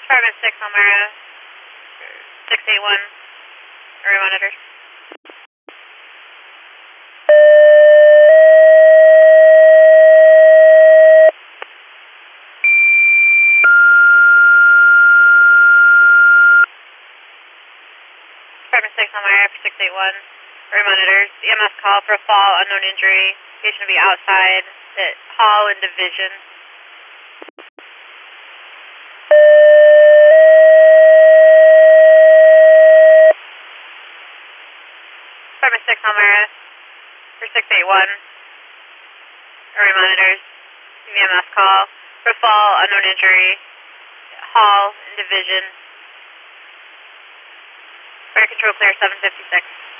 Department 6, Elmira, 681, area monitor. Department 6, Elmira, 681, area monitors. EMS call for a fall, unknown injury. Patient to be outside at hall and division. Department 6, Elmira, for 681, area monitors. EMS call for fall, unknown injury. Hall and division. Fire control clear 756.